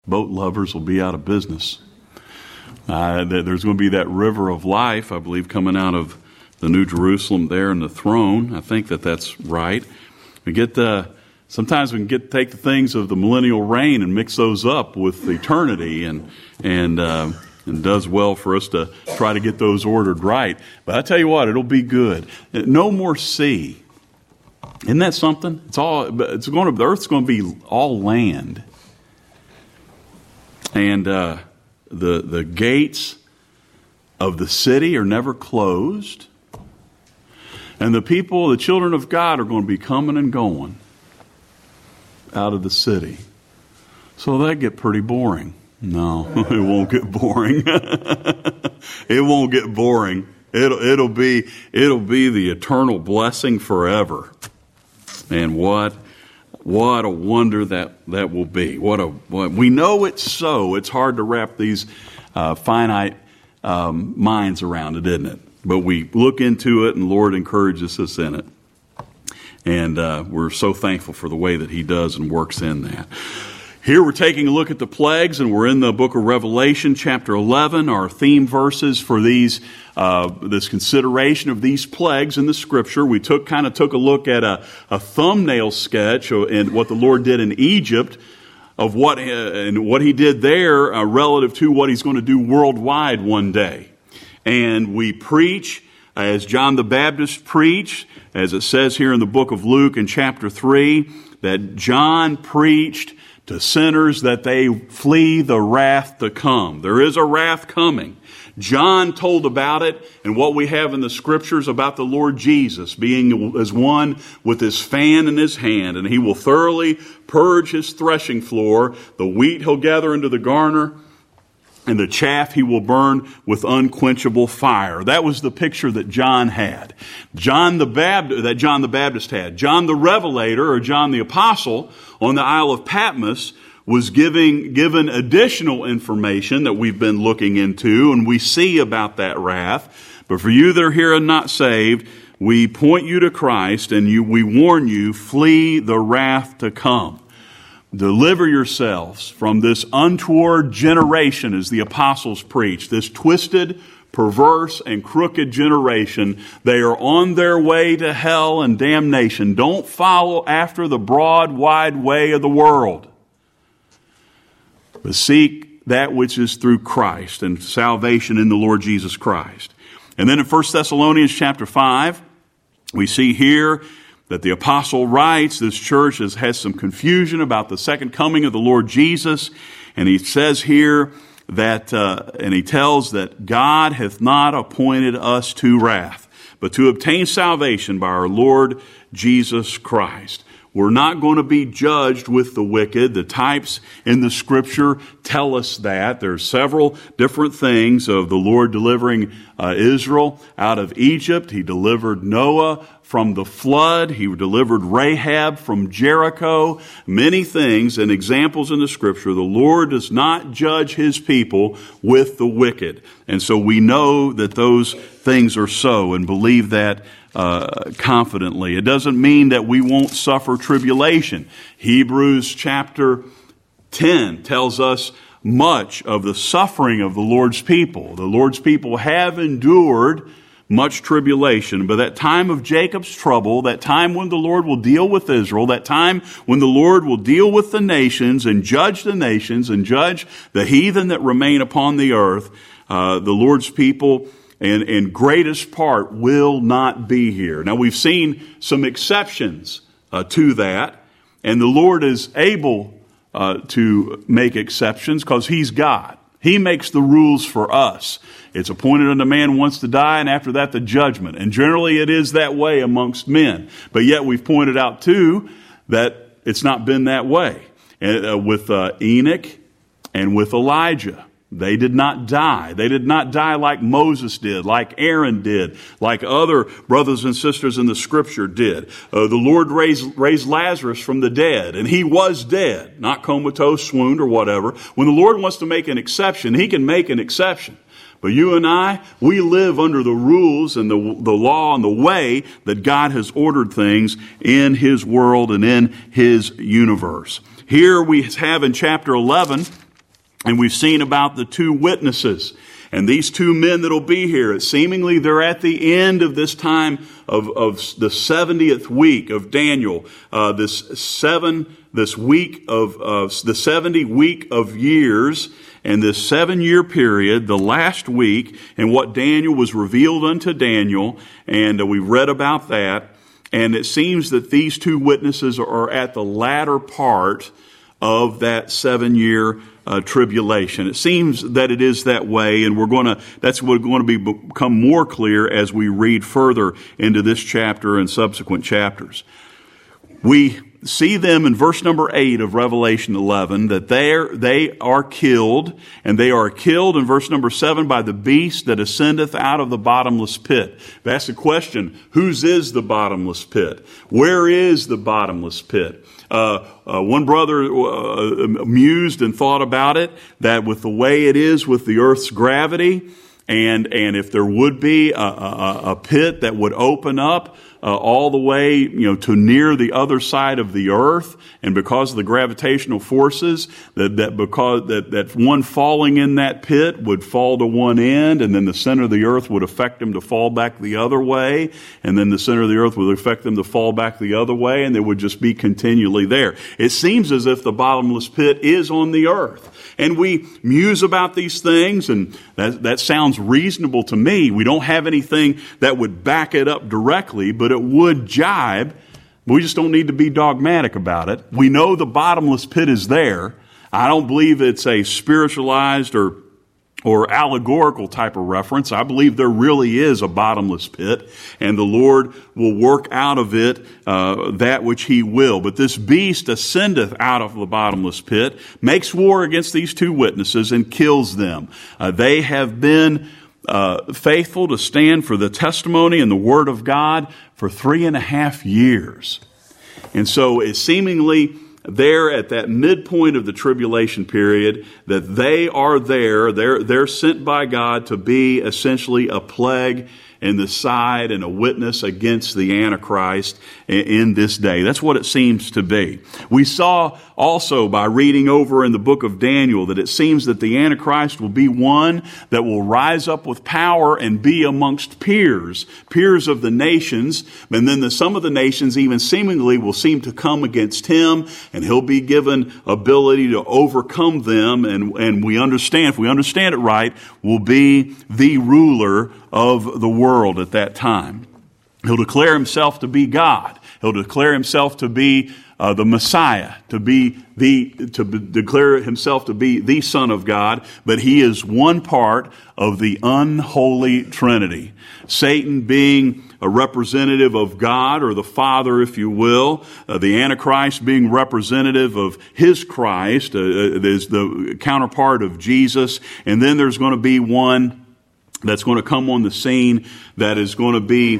Boat lovers will be out of business. There's going to be that river of life, I believe, coming out of the New Jerusalem there in the throne. I think that's right. Sometimes we can take the things of the millennial reign and mix those up with eternity, and does well for us to try to get those ordered right. But I tell you what, it'll be good. No more sea. Isn't that something? The earth's going to be all land. And the gates of the city are never closed. And the children of God are going to be coming and going out of the city. So that'd get pretty boring. No, it won't get boring. It won't get boring. It'll be the eternal blessing forever. And what a wonder that will be. We know it's so. It's hard to wrap these finite minds around it, isn't it? But we look into it, and the Lord encourages us in it. And we're so thankful for the way that He does and works in that. Here we're taking a look at the plagues, and we're in the book of Revelation, chapter 11. Our theme verses for this consideration of these plagues in the Scripture. We took a look at a thumbnail sketch and what the Lord did in Egypt of what He did there relative to what He's going to do worldwide one day. And we preach as John the Baptist preached, as it says here in the book of Luke in chapter 3, that John preached to sinners that they flee the wrath to come. There is a wrath coming. John told about it and what we have in the Scriptures about the Lord Jesus being as one with his fan in his hand, and He will thoroughly purge His threshing floor. The wheat He'll gather into the garner, and the chaff He will burn with unquenchable fire. That was the picture that John had. John the Baptist had. John the Revelator, or John the Apostle, on the Isle of Patmos, was given additional information that we've been looking into, and we see about that wrath. But for you that are here and not saved, we point you to Christ, and we warn you, flee the wrath to come. Deliver yourselves from this untoward generation, as the apostles preach, this twisted, perverse, and crooked generation. They are on their way to hell and damnation. Don't follow after the broad, wide way of the world, but seek that which is through Christ and salvation in the Lord Jesus Christ. And then in 1 Thessalonians chapter 5, we see here that the apostle writes, this church has some confusion about the second coming of the Lord Jesus. And he says here that, and he tells that God hath not appointed us to wrath, but to obtain salvation by our Lord Jesus Christ. We're not going to be judged with the wicked. The types in the Scripture tell us that. There's several different things of the Lord delivering Israel out of Egypt. He delivered Noah from the flood. He delivered Rahab from Jericho. Many things and examples in the Scripture. The Lord does not judge His people with the wicked. And so we know that those things are so and believe that confidently. It doesn't mean that we won't suffer tribulation. Hebrews chapter 10 tells us much of the suffering of the Lord's people. The Lord's people have endured much tribulation, but that time of Jacob's trouble, that time when the Lord will deal with Israel, that time when the Lord will deal with the nations and judge the nations and judge the heathen that remain upon the earth, the Lord's people in greatest part will not be here. Now we've seen some exceptions to that, and the Lord is able to make exceptions because He's God. He makes the rules for us. It's appointed unto man once to die, and after that the judgment. And generally it is that way amongst men. But yet we've pointed out too that it's not been that way. With Enoch and with Elijah. They did not die. They did not die like Moses did, like Aaron did, like other brothers and sisters in the Scripture did. The Lord raised Lazarus from the dead, and he was dead, not comatose, swooned, or whatever. When the Lord wants to make an exception, He can make an exception. But you and I, we live under the rules and the law and the way that God has ordered things in His world and in His universe. Here we have in chapter 11 And we've seen about the two witnesses. And these two men that'll be here, seemingly they're at the end of this time of the 70th week of Daniel, this week of the 70 week of years, and this 7-year period, the last week, and what Daniel was revealed unto Daniel, and we read about that. And it seems that these two witnesses are at the latter part of that 7-year tribulation. It seems that it is that way, and that's going to become more clear as we read further into this chapter and subsequent chapters. We see them in verse number 8 of Revelation 11, that they are killed, and they are killed in verse number 7 by the beast that ascendeth out of the bottomless pit. That's the question, whose is the bottomless pit? Where is the bottomless pit? One brother mused and thought about it, that with the way it is with the earth's gravity, and if there would be a pit that would open up all the way, to near the other side of the earth, and because of the gravitational forces, that one falling in that pit would fall to one end, and then the center of the earth would affect them to fall back the other way, and then the center of the earth would affect them to fall back the other way, and they would just be continually there. It seems as if the bottomless pit is on the earth. And we muse about these things, and that sounds reasonable to me. We don't have anything that would back it up directly, but it would jibe. We just don't need to be dogmatic about it. We know the bottomless pit is there. I don't believe it's a spiritualized or allegorical type of reference. I believe there really is a bottomless pit, and the Lord will work out of it that which He will. But this beast ascendeth out of the bottomless pit, makes war against these two witnesses, and kills them. They have been faithful to stand for the testimony and the Word of God for 3.5 years. And so it's seemingly there at that midpoint of the tribulation period that they are there. They're sent by God to be essentially a plague in the side and a witness against the Antichrist in this day. That's what it seems to be. We saw also by reading over in the book of Daniel that it seems that the Antichrist will be one that will rise up with power and be amongst peers of the nations, and then some of the nations even seemingly will seem to come against him, and he'll be given ability to overcome them, and we understand, if we understand it right, will be the ruler of the world at that time. He'll declare himself to be God. He'll declare himself to be the Messiah, to declare himself to be the Son of God, but he is one part of the unholy Trinity. Satan being a representative of God, or the Father, if you will. The Antichrist being representative of his Christ, is the counterpart of Jesus. And then there's going to be one that's going to come on the scene that is going to be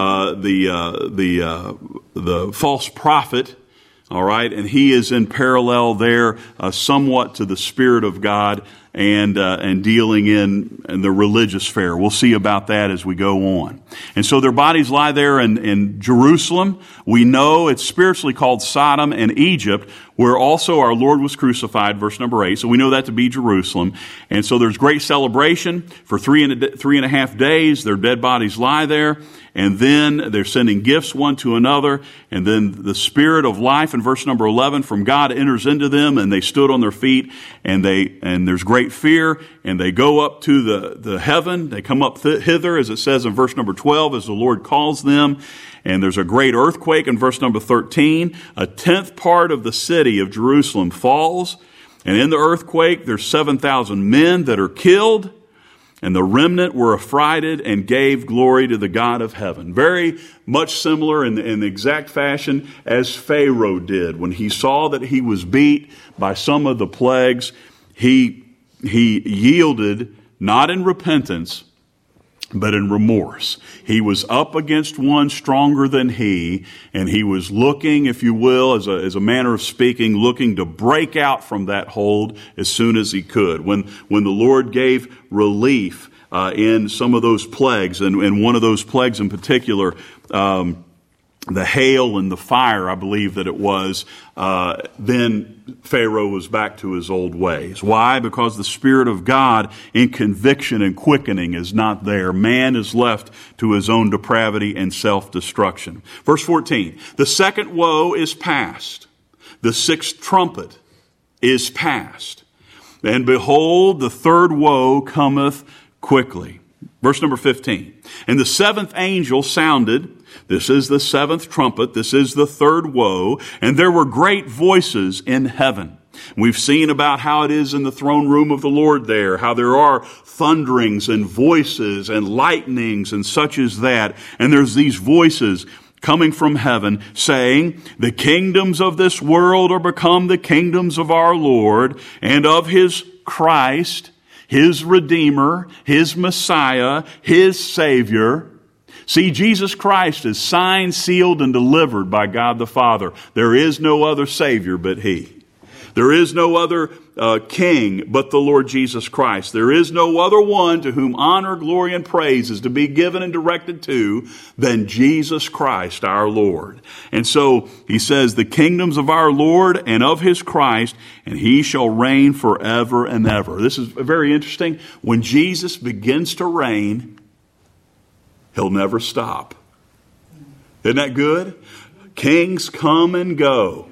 the false prophet. All right, and he is in parallel there, somewhat to the Spirit of God, and dealing in the religious fair. We'll see about that as we go on. And so their bodies lie there in Jerusalem. We know it's spiritually called Sodom and Egypt, where also our Lord was crucified, verse number 8. So we know that to be Jerusalem. And so there's great celebration for 3.5 days. Their dead bodies lie there. And then they're sending gifts one to another. And then the Spirit of life in verse number 11 from God enters into them, and they stood on their feet, and there's great fear, and they go up to the heaven. They come up hither, as it says in verse number 12, as the Lord calls them. And there's a great earthquake in verse number 13. 1/10 part of the city of Jerusalem falls. And in the earthquake, there's 7,000 men that are killed. And the remnant were affrighted and gave glory to the God of heaven. Very much similar in the exact fashion as Pharaoh did. When he saw that he was beat by some of the plagues, he yielded, not in repentance, but in remorse. He was up against one stronger than he, and he was looking, if you will, as a manner of speaking, looking to break out from that hold as soon as he could. When the Lord gave relief in some of those plagues, and one of those plagues in particular the hail and the fire, I believe that it was, then Pharaoh was back to his old ways. Why? Because the Spirit of God in conviction and quickening is not there. Man is left to his own depravity and self-destruction. Verse 14, the second woe is past. The sixth trumpet is past. And behold, the third woe cometh quickly. Verse number 15, and the seventh angel sounded. This is the seventh trumpet. This is the third woe. And there were great voices in heaven. We've seen about how it is in the throne room of the Lord there, how there are thunderings and voices and lightnings and such as that. And there's these voices coming from heaven saying, the kingdoms of this world are become the kingdoms of our Lord and of his Christ, his Redeemer, his Messiah, his Savior. See, Jesus Christ is signed, sealed, and delivered by God the Father. There is no other Savior but He. There is no other King but the Lord Jesus Christ. There is no other one to whom honor, glory, and praise is to be given and directed to than Jesus Christ our Lord. And so He says, the kingdoms of our Lord and of His Christ, and He shall reign forever and ever. This is very interesting. When Jesus begins to reign, He'll never stop. Isn't that good? Kings come and go.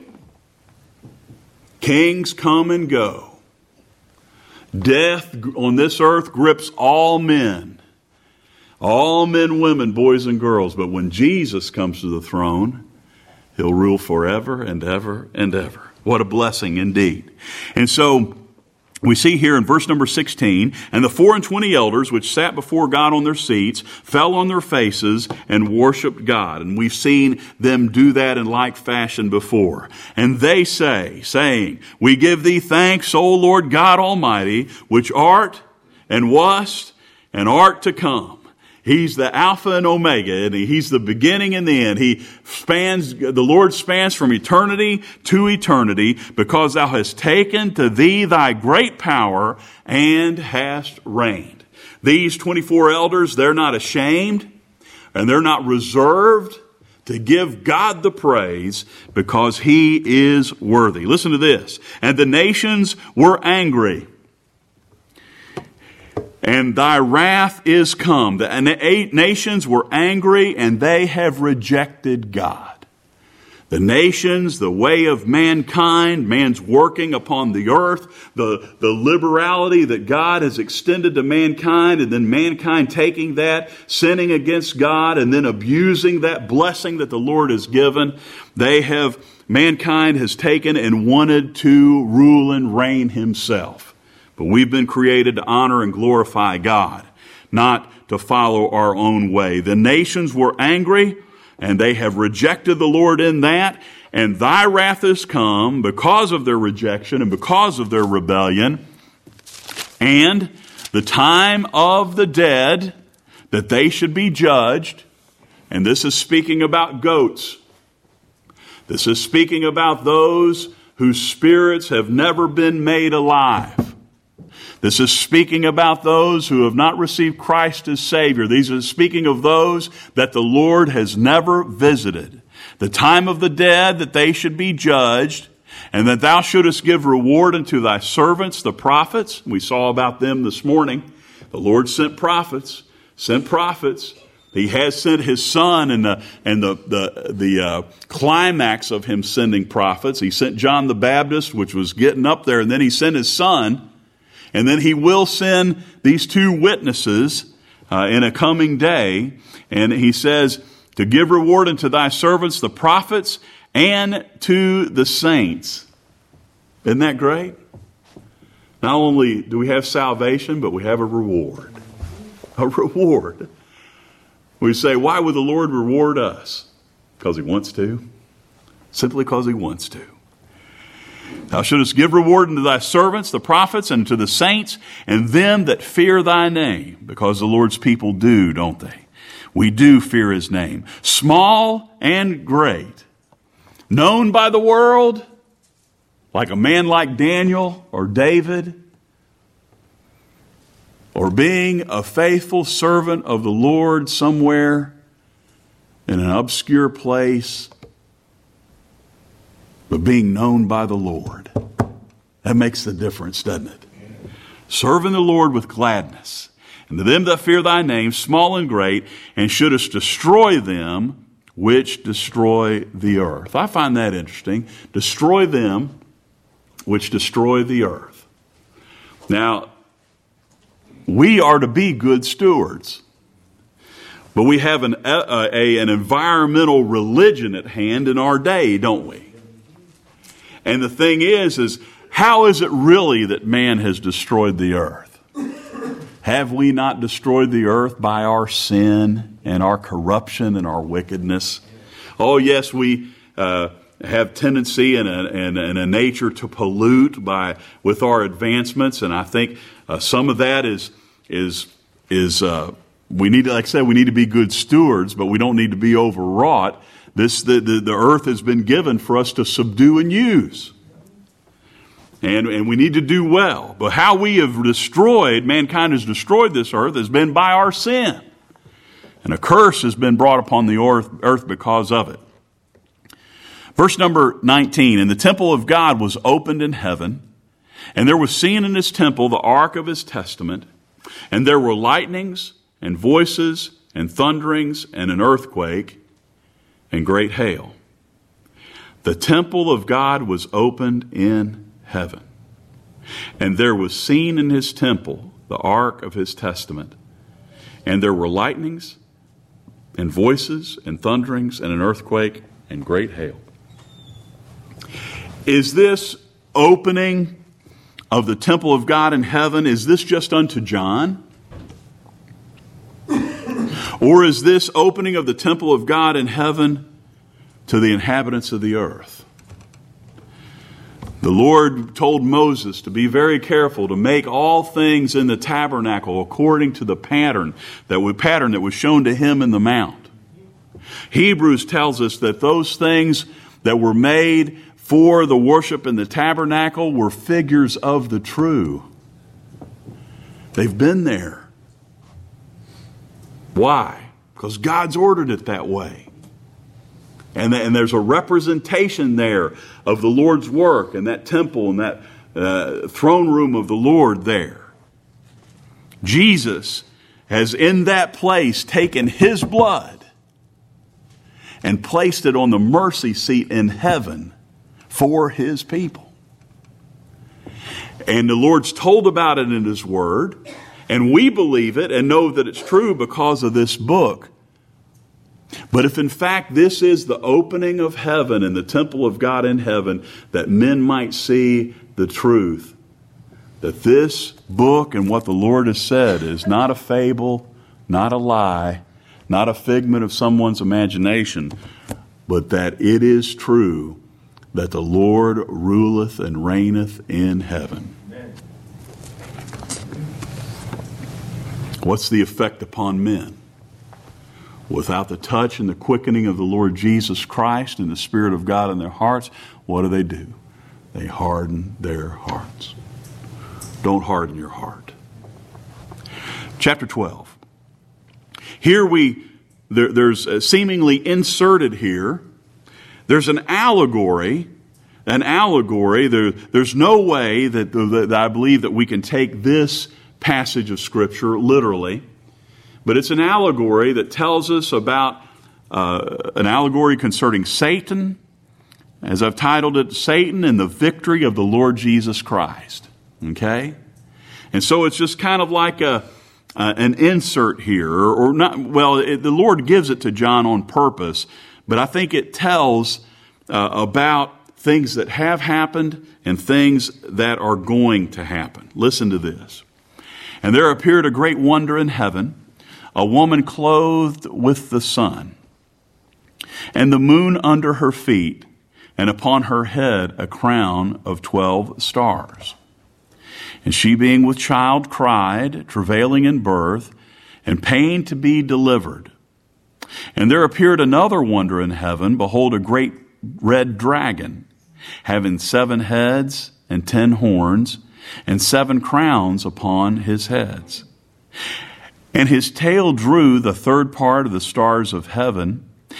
Kings come and go. Death on this earth grips all men. All men, women, boys, and girls. But when Jesus comes to the throne, He'll rule forever and ever and ever. What a blessing indeed. And so we see here in verse number 16, and the 24 elders which sat before God on their seats fell on their faces and worshiped God. And we've seen them do that in like fashion before. And they say, saying, we give thee thanks, O Lord God Almighty, which art and wast and art to come. He's the Alpha and Omega, and He's the beginning and the end. The Lord spans from eternity to eternity, because thou hast taken to thee thy great power and hast reigned. These 24 elders, they're not ashamed and they're not reserved to give God the praise, because He is worthy. Listen to this. And the nations were angry, and thy wrath is come. The 8 nations were angry, and they have rejected God. The nations, the way of mankind, man's working upon the earth, the liberality that God has extended to mankind, and then mankind taking that, sinning against God, and then abusing that blessing that the Lord has given. Mankind has taken and wanted to rule and reign himself. But we've been created to honor and glorify God, not to follow our own way. The nations were angry, and they have rejected the Lord in that, and thy wrath is come because of their rejection and because of their rebellion. And the time of the dead, that they should be judged, and this is speaking about goats. This is speaking about those whose spirits have never been made alive. This is speaking about those who have not received Christ as Savior. These are speaking of those that the Lord has never visited. The time of the dead, that they should be judged, and that thou shouldest give reward unto thy servants, the prophets. We saw about them this morning. The Lord sent prophets. He has sent His Son, and the climax of Him sending prophets. He sent John the Baptist, which was getting up there, and then He sent His Son. And then He will send these 2 witnesses in a coming day. And He says, to give reward unto thy servants, the prophets, and to the saints. Isn't that great? Not only do we have salvation, but we have a reward. A reward. We say, why would the Lord reward us? Because He wants to. Simply because He wants to. Thou shouldest give reward unto thy servants, the prophets, and to the saints, and them that fear thy name. Because the Lord's people do, don't they? We do fear His name. Small and great. Known by the world, like a man like Daniel or David, or being a faithful servant of the Lord somewhere in an obscure place, but being known by the Lord. That makes the difference, doesn't it? Serving the Lord with gladness. And to them that fear thy name, small and great, and shouldest destroy them which destroy the earth. I find that interesting. Destroy them which destroy the earth. Now, we are to be good stewards. But we have an environmental religion at hand in our day, don't we? And the thing is how is it really that man has destroyed the earth? Have we not destroyed the earth by our sin and our corruption and our wickedness? Oh, yes, we have tendency and a nature to pollute with our advancements, and I think some of that is we need to, like I said, we need to be good stewards, but we don't need to be overwrought. The earth has been given for us to subdue and use. And we need to do well. But how we have mankind has destroyed this earth has been by our sin. And a curse has been brought upon the earth because of it. Verse number 19, and the temple of God was opened in heaven, and there was seen in his temple the ark of his testament, and there were lightnings and voices and thunderings and an earthquake and great hail. The temple of God was opened in heaven, and there was seen in his temple the ark of his testament, and there were lightnings and voices and thunderings and an earthquake and great hail. Is this opening of the temple of God in heaven, is this just unto John? Or is this opening of the temple of God in heaven to the inhabitants of the earth? The Lord told Moses to be very careful to make all things in the tabernacle according to the pattern that was shown to him in the mount. Hebrews tells us that those things that were made for the worship in the tabernacle were figures of the true. They've been there. Why? Because God's ordered it that way. And there's a representation there of the Lord's work and that temple and that throne room of the Lord there. Jesus has in that place taken his blood and placed it on the mercy seat in heaven for his people. And the Lord's told about it in his word, and we believe it and know that it's true because of this book. But if in fact this is the opening of heaven and the temple of God in heaven, that men might see the truth, that this book and what the Lord has said is not a fable, not a lie, not a figment of someone's imagination, but that it is true that the Lord ruleth and reigneth in heaven. Amen. What's the effect upon men? Without the touch and the quickening of the Lord Jesus Christ and the Spirit of God in their hearts, what do? They harden their hearts. Don't harden your heart. Chapter 12. Here there's seemingly inserted here, there's an allegory. There's no way that I believe that we can take this passage of Scripture literally. But it's an allegory that tells us about an allegory concerning Satan, as I've titled it, Satan and the victory of the Lord Jesus Christ. Okay? And so it's just kind of like an insert here, or not. Well, the Lord gives it to John on purpose, but I think it tells about things that have happened and things that are going to happen. Listen to this. And there appeared a great wonder in heaven, a woman clothed with the sun, and the moon under her feet, and upon her head a crown of 12 stars. And she, being with child, cried, travailing in birth, and pain to be delivered. And there appeared another wonder in heaven, behold, a great red dragon, having 7 heads and 10 horns, and 7 crowns upon his heads. And his tail drew the third part of the stars of heaven,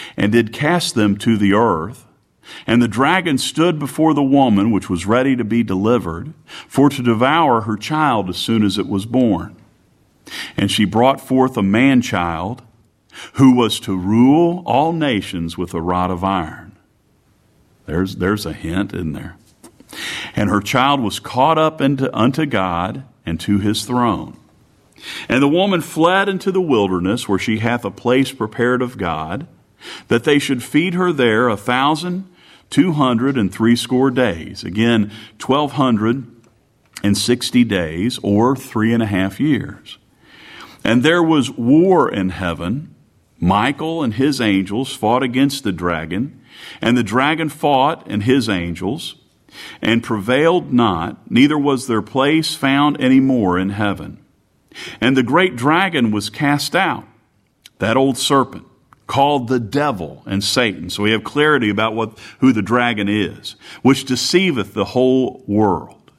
and did cast them to the earth. And the dragon stood before the woman, which was ready to be delivered, for to devour her child as soon as it was born. And she brought forth a man-child, who was to rule all nations with a rod of iron. There's a hint in there. And her child was caught up unto God and to his throne. And the woman fled into the wilderness, where she hath a place prepared of God, that they should feed her there 1,260 days. Again, 1,260 days, or 3.5 years. And there was war in heaven. Michael and his angels fought against the dragon, and the dragon fought and his angels, and prevailed not, neither was their place found any more in heaven. And the great dragon was cast out, that old serpent, called the devil and Satan. So we have clarity about who the dragon is, which deceiveth the whole world.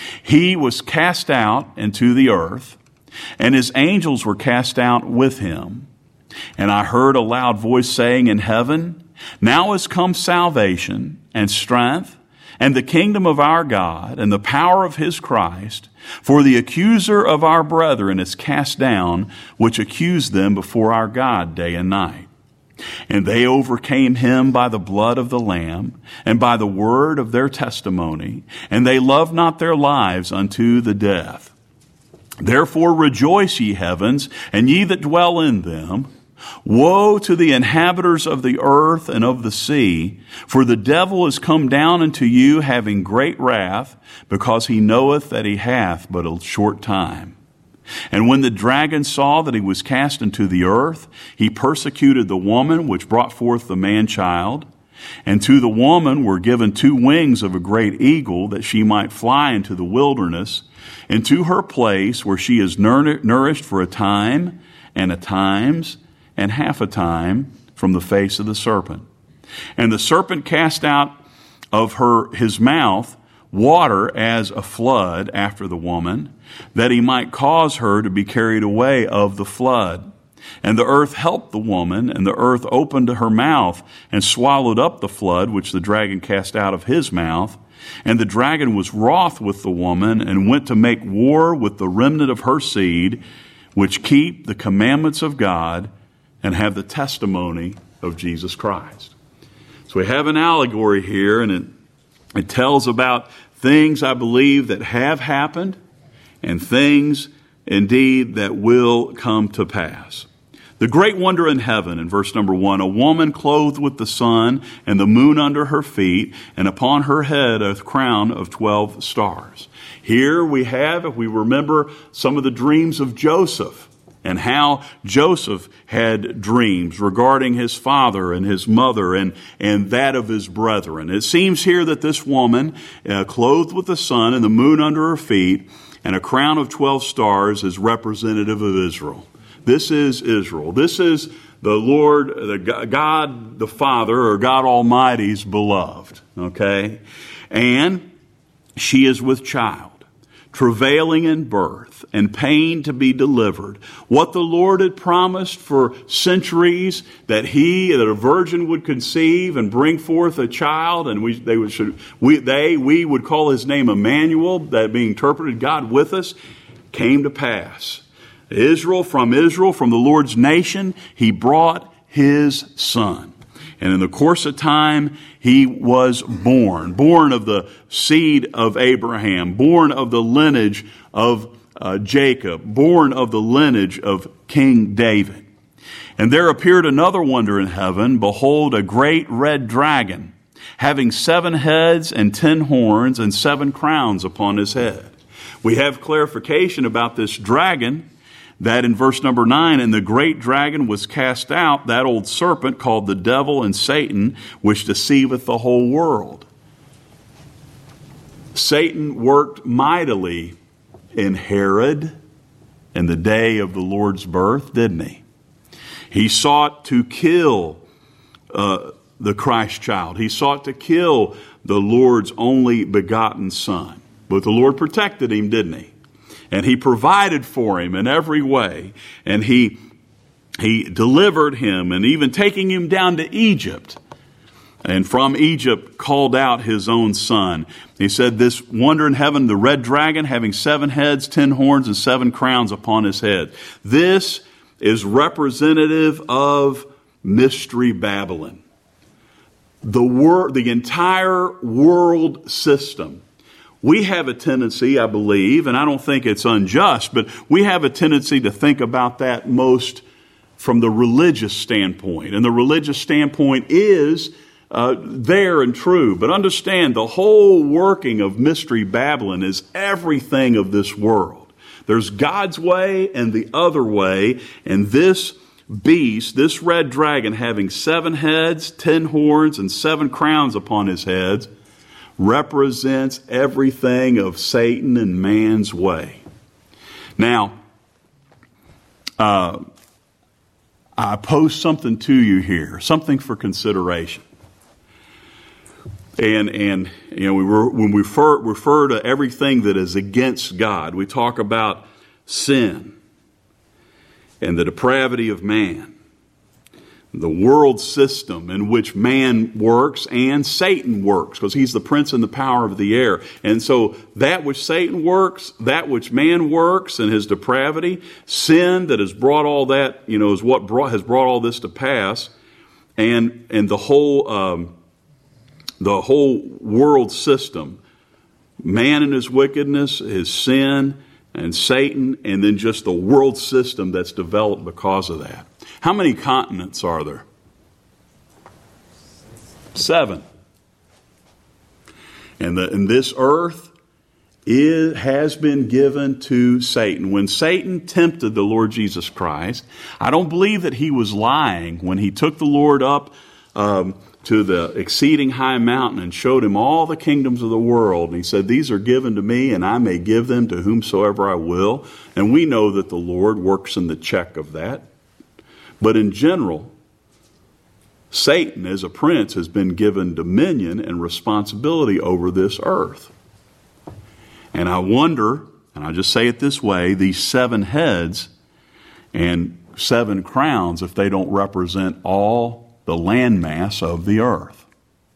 He was cast out into the earth, and his angels were cast out with him. And I heard a loud voice saying in heaven, Now is come salvation and strength and the kingdom of our God and the power of his Christ, for the accuser of our brethren is cast down, which accused them before our God day and night. And they overcame him by the blood of the Lamb and by the word of their testimony, and they loved not their lives unto the death. Therefore rejoice, ye heavens, and ye that dwell in them. Woe to the inhabitants of the earth and of the sea, for the devil is come down unto you, having great wrath, because he knoweth that he hath but a short time. And when the dragon saw that he was cast into the earth, he persecuted the woman which brought forth the man-child. And to the woman were given 2 wings of a great eagle, that she might fly into the wilderness, into her place where she is nourished for a time, and a times, and half a time from the face of the serpent. And the serpent cast out of his mouth water as a flood after the woman, that he might cause her to be carried away of the flood. And the earth helped the woman, and the earth opened her mouth and swallowed up the flood which the dragon cast out of his mouth. And the dragon was wroth with the woman, and went to make war with the remnant of her seed, which keep the commandments of God and have the testimony of Jesus Christ. So we have an allegory here, and it tells about things, I believe, that have happened and things indeed that will come to pass. The great wonder in heaven, in verse number 1, a woman clothed with the sun and the moon under her feet, and upon her head a crown of 12 stars. Here we have, if we remember, some of the dreams of Joseph, and how Joseph had dreams regarding his father and his mother and that of his brethren. It seems here that this woman, clothed with the sun and the moon under her feet, and a crown of 12 stars, is representative of Israel. This is Israel. This is the Lord, the God the Father, or God Almighty's beloved. Okay? And she is with child, travailing in birth, and pain to be delivered. What the Lord had promised for centuries, that a virgin would conceive and bring forth a child, and we would call his name Emmanuel, that being interpreted God with us, came to pass. Israel, from the Lord's nation, he brought his son. And in the course of time, he was born of the seed of Abraham, born of the lineage of Jacob, born of the lineage of King David. And there appeared another wonder in heaven. Behold, a great red dragon, having 7 heads and 10 horns and 7 crowns upon his head. We have clarification about this dragon, that in verse number 9, and the great dragon was cast out, that old serpent called the devil and Satan, which deceiveth the whole world. Satan worked mightily in Herod in the day of the Lord's birth, didn't he? He sought to kill the Christ child. He sought to kill the Lord's only begotten son. But the Lord protected him, didn't he? And he provided for him in every way. And he He delivered him, and even taking him down to Egypt, and from Egypt called out his own son. He said, this wonder in heaven, the red dragon having 7 heads, 10 horns, and 7 crowns upon his head. This is representative of Mystery Babylon. The entire world system. We have a tendency, I believe, and I don't think it's unjust, but we have a tendency to think about that most from the religious standpoint. And the religious standpoint is there and true. But understand, the whole working of Mystery Babylon is everything of this world. There's God's way and the other way, and this beast, this red dragon having 7 heads, 10 horns, and 7 crowns upon his heads, represents everything of Satan and man's way. Now, I pose something to you here, something for consideration. And you know, when we refer to everything that is against God, we talk about sin and the depravity of man, the world system in which man works and Satan works, because he's the prince and the power of the air. And so that which Satan works, that which man works and his depravity, sin that has brought all that, you know, is what has brought all this to pass, and the whole world system, man and his wickedness, his sin, and Satan, and then just the world system that's developed because of that. How many continents are there? 7. And this earth has been given to Satan. When Satan tempted the Lord Jesus Christ, I don't believe that he was lying when he took the Lord up to the exceeding high mountain and showed him all the kingdoms of the world. And he said, these are given to me, and I may give them to whomsoever I will. And we know that the Lord works in the check of that. But in general, Satan as a prince has been given dominion and responsibility over this earth. And I wonder, and I'll just say it this way, these 7 heads and 7 crowns, if they don't represent all the landmass of the earth.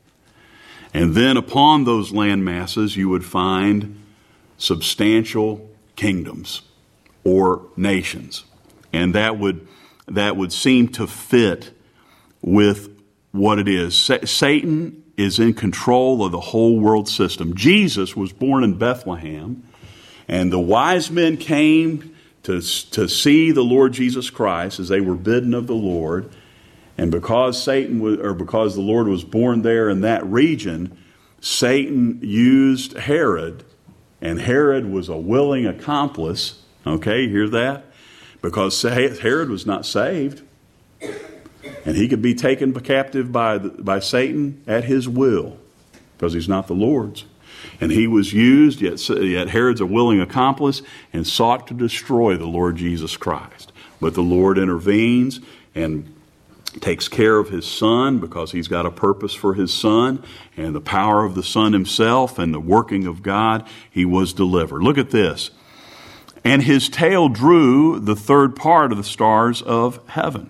And then upon those land masses you would find substantial kingdoms or nations. And that would seem to fit with what it is. Satan is in control of the whole world system. Jesus was born in Bethlehem, and the wise men came to see the Lord Jesus Christ as they were bidden of the Lord. And because because the Lord was born there in that region, Satan used Herod, and Herod was a willing accomplice. Okay, you hear that? Because Herod was not saved, and he could be taken captive by Satan at his will, because he's not the Lord's. And he was used, yet Herod's a willing accomplice, and sought to destroy the Lord Jesus Christ. But the Lord intervenes and takes care of his son, because he's got a purpose for his son, and the power of the Son himself and the working of God, he was delivered. Look at this. And his tail drew the 3rd part of the stars of heaven.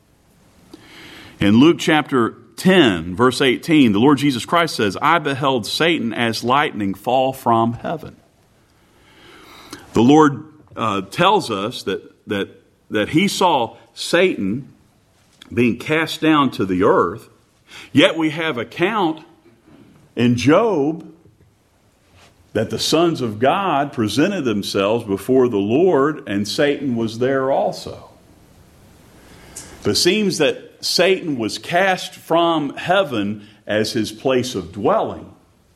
In Luke chapter 10, verse 18, the Lord Jesus Christ says, I beheld Satan as lightning fall from heaven. The Lord tells us that he saw Satan being cast down to the earth, yet we have account in Job that the sons of God presented themselves before the Lord, and Satan was there also. But it seems that Satan was cast from heaven as his place of dwelling.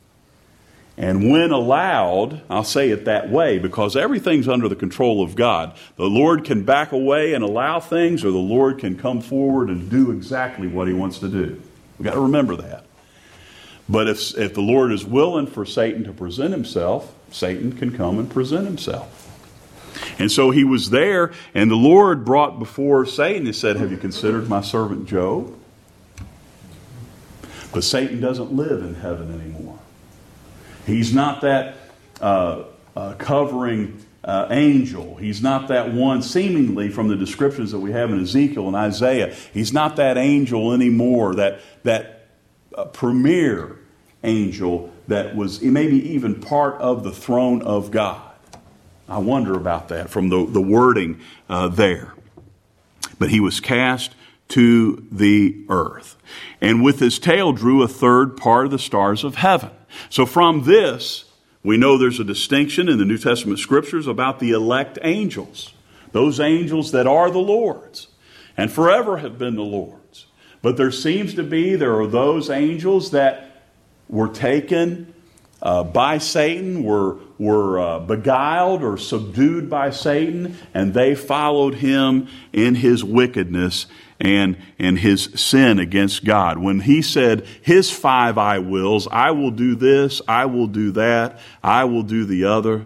And when allowed, I'll say it that way, because everything's under the control of God. The Lord can back away and allow things, or the Lord can come forward and do exactly what he wants to do. We've got to remember that. But if the Lord is willing for Satan to present himself, Satan can come and present himself. And so he was there, and the Lord brought before Satan and said, have you considered my servant Job? But Satan doesn't live in heaven anymore. He's not that covering angel. He's not that one, seemingly from the descriptions that we have in Ezekiel and Isaiah. He's not that angel anymore, that premier angel that was maybe even part of the throne of God. I wonder about that from the wording there. But he was cast to the earth, and with his tail drew a third part of the stars of heaven. So from this, we know there's a distinction in the New Testament scriptures about the elect angels, those angels that are the Lord's and forever have been the Lord's. But there are those angels that were taken by Satan, were beguiled or subdued by Satan, and they followed him in his wickedness and his sin against God. When he said his 5 I wills, I will do this, I will do that, I will do the other,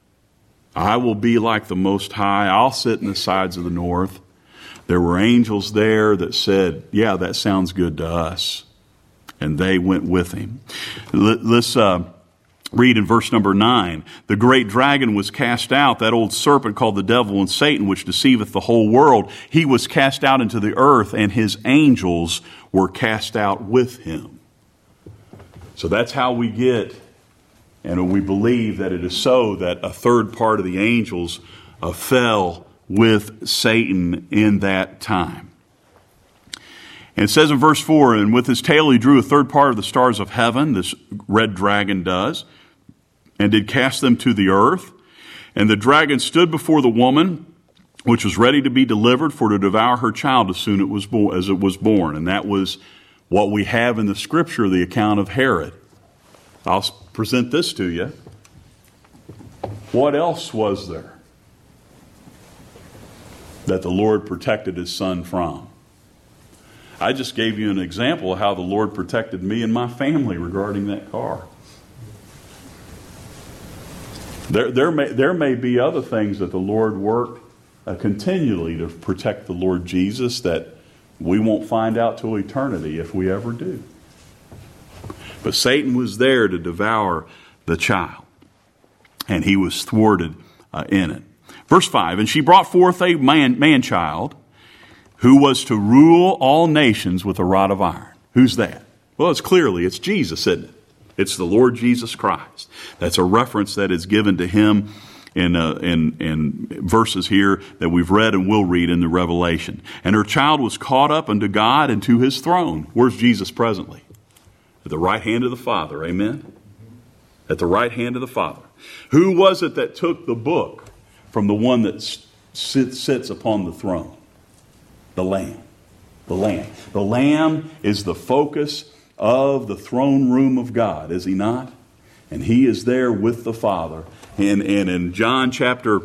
I will be like the Most High, I'll sit in the sides of the north. There were angels there that said, yeah, that sounds good to us. And they went with him. Let's read in verse number 9. The great dragon was cast out, that old serpent called the devil and Satan, which deceiveth the whole world. He was cast out into the earth, and his angels were cast out with him. So that's how we get, and we believe that it is so, that a third part of the angels fell with Satan in that time. And it says in verse 4, and with his tail he drew a third part of the stars of heaven, this red dragon does, and did cast them to the earth. And the dragon stood before the woman, which was ready to be delivered for to devour her child as soon as it was born. And that was what we have in the scripture, the account of Herod. I'll present this to you. What else was there that the Lord protected his son from? I just gave you an example of how the Lord protected me and my family regarding that car. There may be other things that the Lord worked continually to protect the Lord Jesus that we won't find out till eternity if we ever do. But Satan was there to devour the child, and he was thwarted in it. Verse 5, and she brought forth a man-child who was to rule all nations with a rod of iron. Who's that? Well, it's Jesus, isn't it? It's the Lord Jesus Christ. That's a reference that is given to him in verses here that we've read and will read in the Revelation. And her child was caught up unto God and to his throne. Where's Jesus presently? At the right hand of the Father. Amen? At the right hand of the Father. Who was it that took the book from the one that sits upon the throne? The Lamb. The Lamb. The Lamb is the focus of the throne room of God, is he not? And he is there with the Father. And in John chapter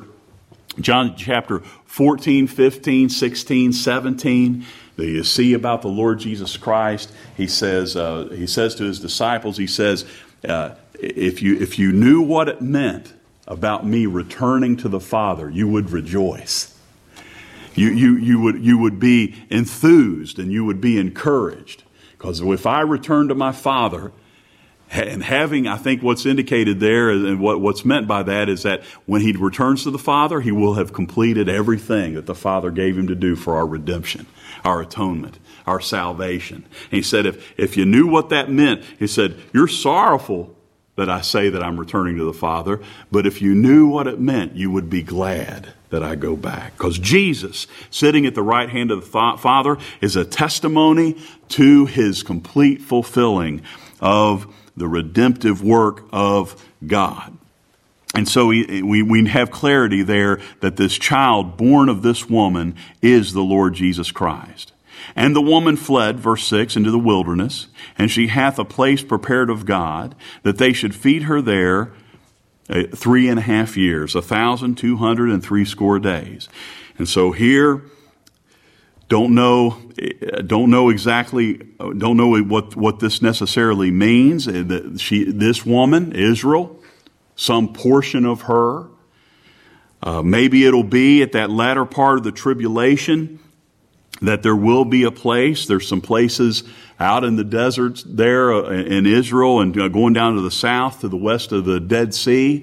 14, 15, 16, 17, that you see about the Lord Jesus Christ, he says to his disciples, he says, if you knew what it meant about me returning to the Father, you would rejoice. You would be enthused and you would be encouraged. Because if I return to my Father, and having, I think what's indicated there and what's meant by that is that when he returns to the Father, he will have completed everything that the Father gave him to do for our redemption, our atonement, our salvation. And he said, if you knew what that meant, he said, you're sorrowful that I say that I'm returning to the Father, but if you knew what it meant, you would be glad that I go back. Because Jesus, sitting at the right hand of the Father, is a testimony to his complete fulfilling of the redemptive work of God. And so we have clarity there that this child born of this woman is the Lord Jesus Christ. And the woman fled, verse 6, into the wilderness, and she hath a place prepared of God, that they should feed her there 3.5 years, 1,260 days. And so here, don't know exactly, don't know what this necessarily means. This woman, Israel, some portion of her, maybe it'll be at that latter part of the tribulation that there will be a place. There's some places out in the deserts there in Israel and going down to the south, to the west of the Dead Sea,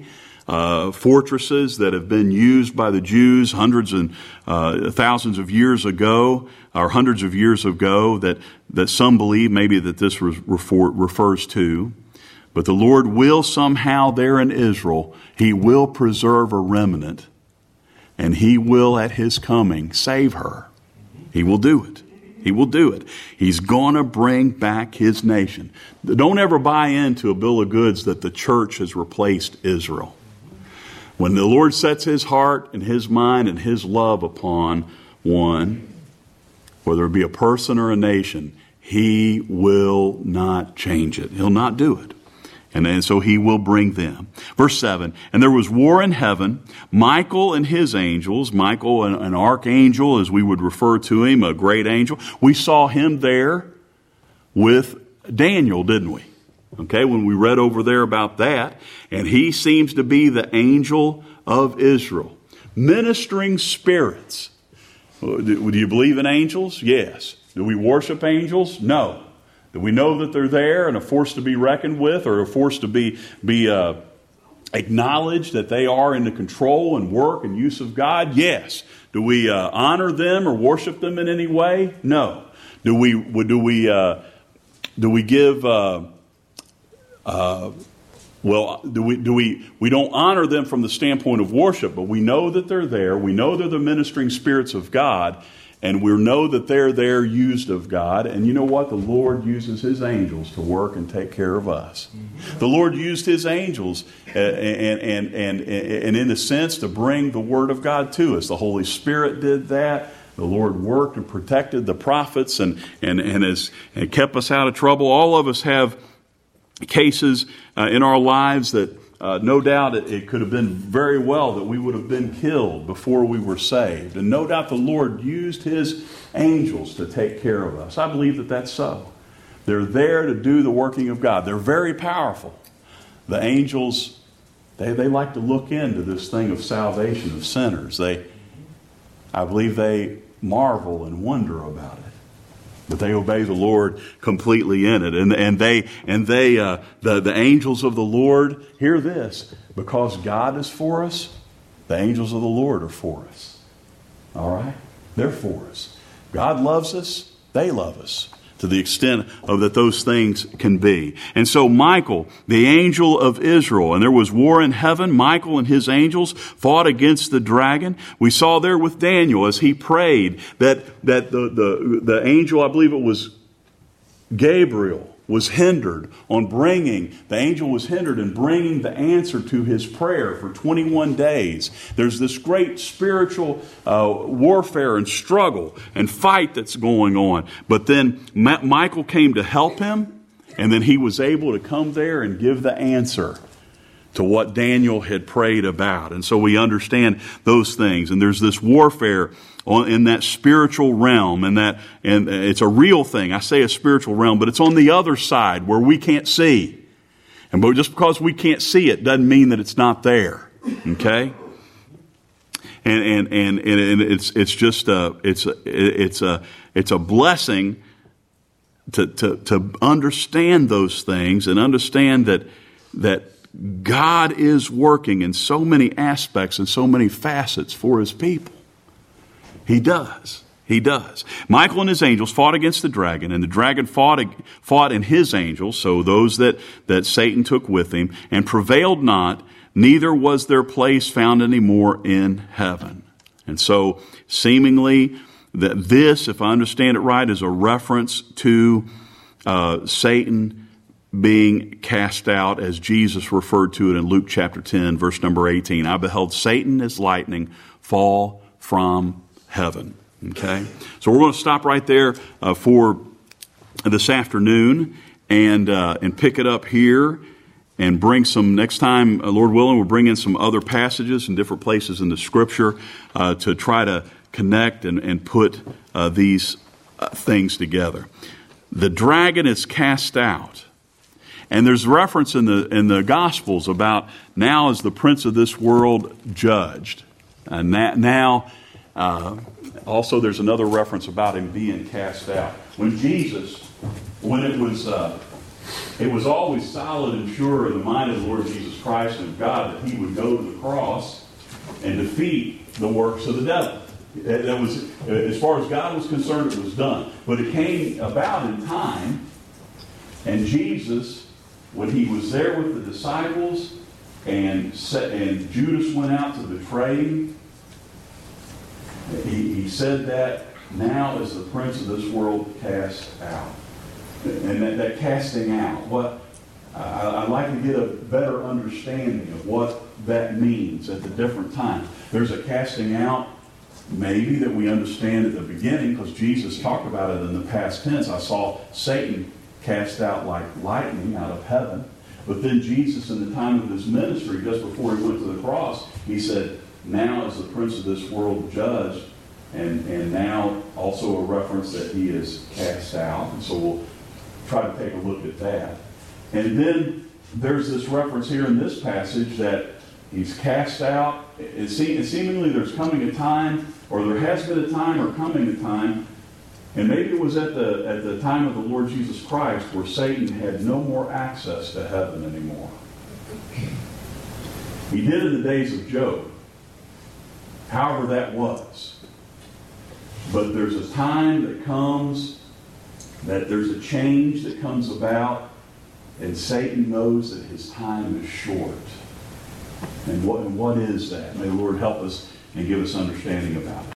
fortresses that have been used by the Jews hundreds and thousands of years ago, or hundreds of years ago, that some believe maybe that this refers to. But the Lord will somehow there in Israel, He will preserve a remnant, and He will at His coming save her. He will do it. He will do it. He's going to bring back His nation. Don't ever buy into a bill of goods that the church has replaced Israel. When the Lord sets His heart and His mind and His love upon one, whether it be a person or a nation, He will not change it. He'll not do it. And so He will bring them. Verse 7, and there was war in heaven, Michael and his angels, Michael, an archangel, as we would refer to him, a great angel. We saw him there with Daniel, didn't we? Okay, when we read over there about that. And he seems to be the angel of Israel. Ministering spirits. Do you believe in angels? Yes. Do we worship angels? No. Do we know that they're there and a force to be reckoned with, or a force to be acknowledged that they are in the control and work and use of God? Yes. Do we honor them or worship them in any way? No. Do we give? We don't honor them from the standpoint of worship, but we know that they're there. We know they're the ministering spirits of God. And we know that they're there used of God. And you know what? The Lord uses His angels to work and take care of us. Mm-hmm. The Lord used His angels and in a sense to bring the Word of God to us. The Holy Spirit did that. The Lord worked and protected the prophets and kept us out of trouble. All of us have cases in our lives that no doubt it could have been very well that we would have been killed before we were saved. And no doubt the Lord used His angels to take care of us. I believe that that's so. They're there to do the working of God. They're very powerful. The angels, they like to look into this thing of salvation of sinners. I believe they marvel and wonder about it. But they obey the Lord completely in it. The angels of the Lord, hear this, because God is for us, the angels of the Lord are for us. All right? They're for us. God loves us, they love us, to the extent of that those things can be. And so Michael, the angel of Israel, and there was war in heaven. Michael and his angels fought against the dragon. We saw there with Daniel as he prayed that the angel, I believe it was Gabriel, was hindered in bringing the answer to his prayer for 21 days. There's this great spiritual warfare and struggle and fight that's going on. But then Michael came to help him, and then he was able to come there and give the answer to what Daniel had prayed about. And so we understand those things. And there's this warfare in that spiritual realm, and it's a real thing. I say a spiritual realm, but it's on the other side where we can't see. But just because we can't see it doesn't mean that it's not there. Okay? And it's just it's a blessing to understand those things and understand that God is working in so many aspects and so many facets for His people. He does. He does. Michael and his angels fought against the dragon, and the dragon fought in his angels, so those that Satan took with him, and prevailed not, neither was their place found any more in heaven. And so, seemingly, that this, if I understand it right, is a reference to Satan being cast out, as Jesus referred to it in Luke chapter 10, verse number 18. I beheld Satan as lightning fall from heaven. Okay? So we're going to stop right there for this afternoon and pick it up here and bring some, next time, Lord willing, we'll bring in some other passages in different places in the Scripture to try to connect and put these things together. The dragon is cast out. And there's reference in the Gospels about now is the prince of this world judged. And also there's another reference about him being cast out. When it was It was always solid and sure in the mind of the Lord Jesus Christ and of God that he would go to the cross and defeat the works of the devil. That was, as far as God was concerned, it was done. But it came about in time, and Jesus, when he was there with the disciples, and Judas went out to betray him, he said that now is the prince of this world cast out. And that casting out, I'd like to get a better understanding of what that means at the different times. There's a casting out, maybe, that we understand at the beginning, because Jesus talked about it in the past tense. I saw Satan cast out like lightning out of heaven. But then Jesus, in the time of his ministry, just before he went to the cross, he said, now is the prince of this world judged, and now also a reference that he is cast out. And so we'll try to take a look at that. And then there's this reference here in this passage that he's cast out. And seemingly there's coming a time, or there has been a time or coming a time, and maybe it was at the time of the Lord Jesus Christ, where Satan had no more access to heaven anymore. He did in the days of Job, however that was. But there's a time that comes, that there's a change that comes about, and Satan knows that his time is short. And what is that? May the Lord help us and give us understanding about it.